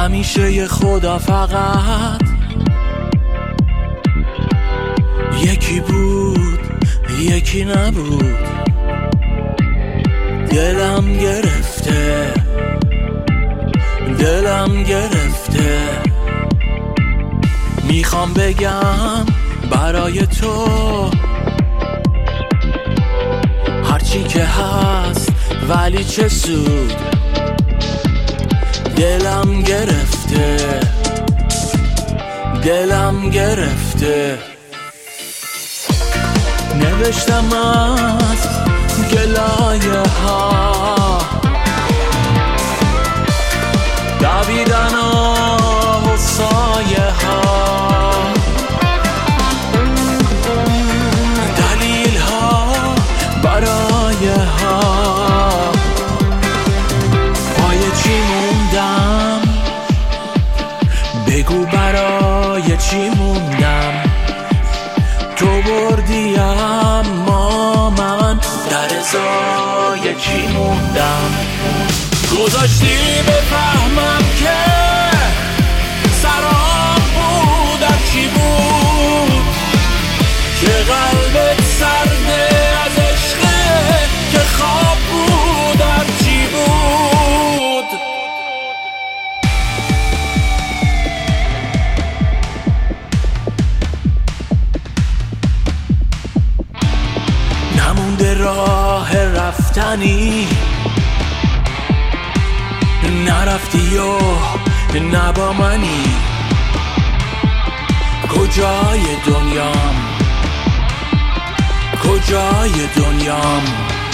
همیشه یه خدا فقط یکی بود یکی نبود. دلم گرفته دلم گرفته، میخوام بگم برای تو هرچی که هست ولی چه سود. دلم گرفته دلم گرفته. نوشتم از گلایه ها دویدن و سایه ها، دلیل ها برای ها. پای چی موندم بگو برای چی موندم. تو بردی اما من در ازای چی موندم. گذاشتی بفهمم که سرام بودم چی بود، که قلبت سرده از عشقه، که خواب بودم چی بود. نمونده راه رفتنی، نرفتی و نه با منی. کجای دنیام کجای دنیام.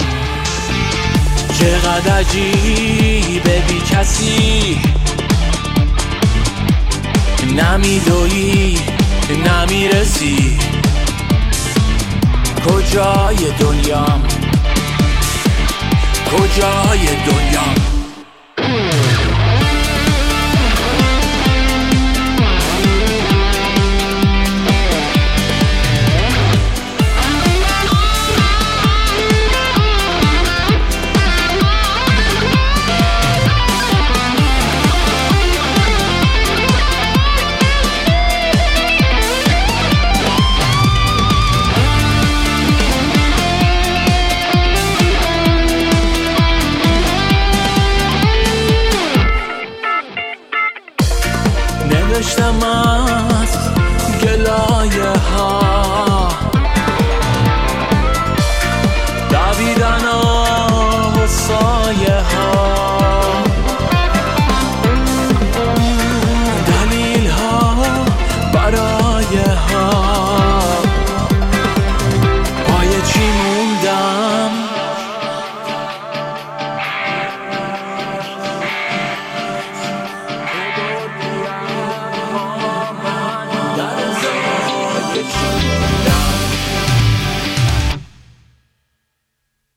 چقدر عجیبه بی کسی نمیدوی نمیرسی. کجای دنیام کجای دنیام. نوشتم از گلایه ها